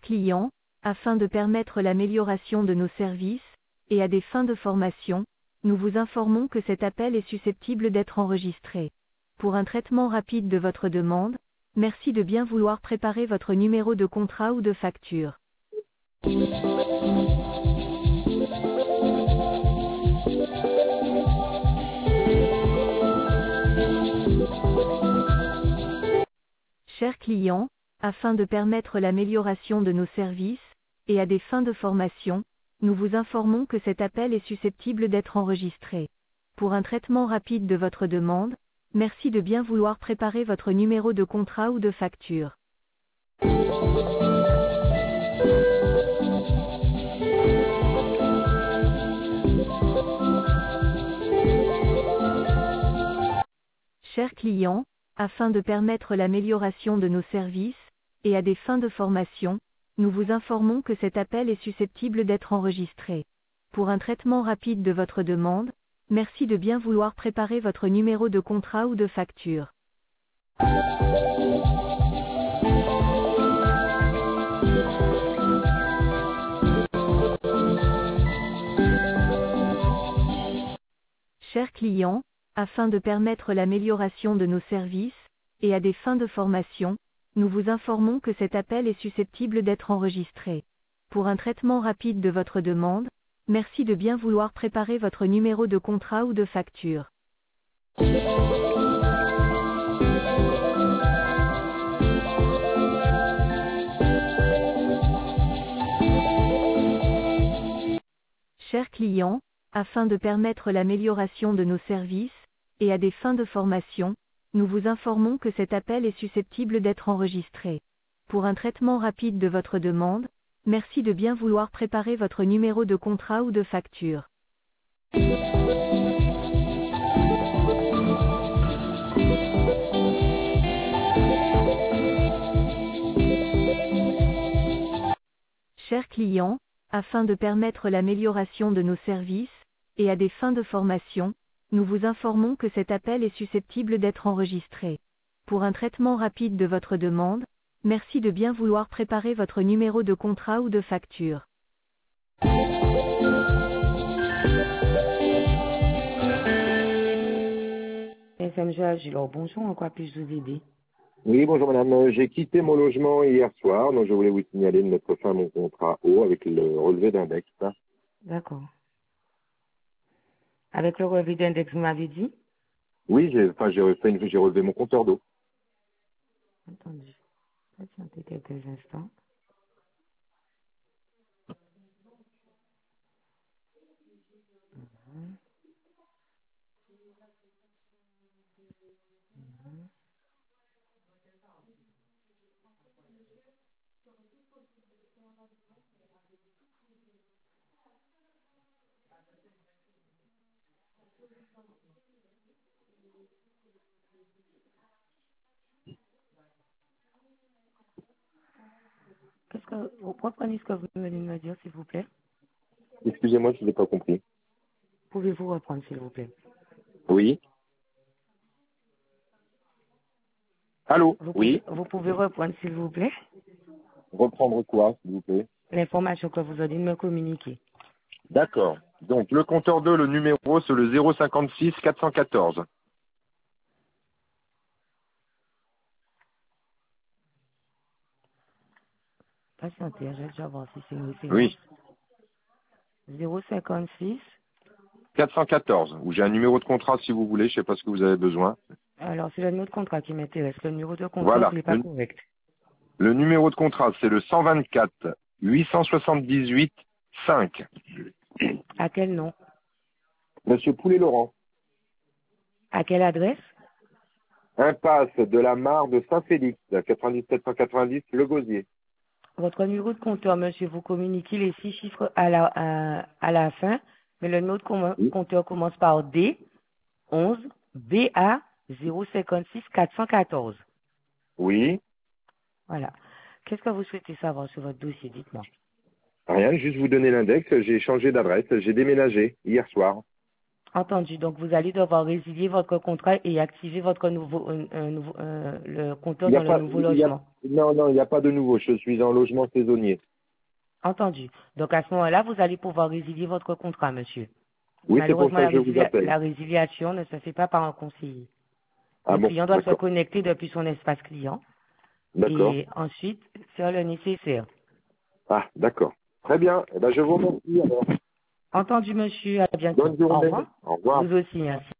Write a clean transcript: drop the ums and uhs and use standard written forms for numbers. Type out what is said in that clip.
client, afin de permettre l'amélioration de nos services, et à des fins de formation, nous vous informons que cet appel est susceptible d'être enregistré. Pour un traitement rapide de votre demande, merci de bien vouloir préparer votre numéro de contrat ou de facture. Chers clients, afin de permettre l'amélioration de nos services, et à des fins de formation, nous vous informons que cet appel est susceptible d'être enregistré. Pour un traitement rapide de votre demande, merci de bien vouloir préparer votre numéro de contrat ou de facture. Chers clients, afin de permettre l'amélioration de nos services, et à des fins de formation, nous vous informons que cet appel est susceptible d'être enregistré. Pour un traitement rapide de votre demande, merci de bien vouloir préparer votre numéro de contrat ou de facture. Chers clients, afin de permettre l'amélioration de nos services, et à des fins de formation, nous vous informons que cet appel est susceptible d'être enregistré. Pour un traitement rapide de votre demande, merci de bien vouloir préparer votre numéro de contrat ou de facture. Chers clients, afin de permettre l'amélioration de nos services, et à des fins de formation, nous vous informons que cet appel est susceptible d'être enregistré. Pour un traitement rapide de votre demande, merci de bien vouloir préparer votre numéro de contrat ou de facture. Chers clients, afin de permettre l'amélioration de nos services, et à des fins de formation, nous vous informons que cet appel est susceptible d'être enregistré. Pour un traitement rapide de votre demande, merci de bien vouloir préparer votre numéro de contrat ou de facture. SMG Agilor, bonjour, en quoi puis-je vous aider? Oui, bonjour madame. J'ai quitté mon logement hier soir, donc je voulais vous signaler de mettre fin à mon contrat eau avec le relevé d'index. D'accord. Avec le relevé d'index, vous m'avez dit? Oui, j'ai relevé mon compteur d'eau. Attendez, patientez quelques instants. Vous comprenez ce que vous venez de me dire, s'il vous plaît? Excusez-moi, je ne l'ai pas compris. Pouvez-vous reprendre, s'il vous plaît? Oui. Allô? Oui. Vous pouvez reprendre, s'il vous plaît? Reprendre quoi, s'il vous plaît? L'information que vous venez de me communiquer. D'accord. Donc, le compteur d'eau, le numéro, c'est le 056 414. Patientez, je vais déjà voir si c'est une référence. Oui. 056. 414. Ou j'ai un numéro de contrat si vous voulez, je sais pas ce que vous avez besoin. Alors, c'est le numéro de contrat qui m'intéresse. Le numéro de contrat, Voilà. n'est pas correct. Le numéro de contrat, c'est le 124 878 5. À quel nom? Monsieur Poulet-Laurent. À quelle adresse? Impasse de la Mare de Saint-Félix, 9790 Le Gosier. Votre numéro de compteur, monsieur, vous communiquez les 6 chiffres à la fin, mais le numéro de compteur commence par D, 11, BA, 056 414. Oui. Voilà. Qu'est-ce que vous souhaitez savoir sur votre dossier? Dites-moi. Rien, juste vous donner l'index. J'ai changé d'adresse. J'ai déménagé hier soir. Entendu. Donc, vous allez devoir résilier votre contrat et activer votre le compteur Il y a dans le pas, nouveau il y a, logement. non, il n'y a pas de nouveau. Je suis en logement saisonnier. Entendu. Donc, à ce moment-là, vous allez pouvoir résilier votre contrat, monsieur. Oui, c'est pour Malheureusement, ça que je vous appelle. la résiliation ne se fait pas par un conseiller. Ah Le bon, client doit se d'accord. connecter depuis son espace client D'accord. et ensuite faire le nécessaire. Ah, d'accord. Très bien. Eh ben, je vous remercie alors. Entendu, monsieur. À bientôt. Bonne Au journée. revoir. Au revoir. Vous aussi, merci.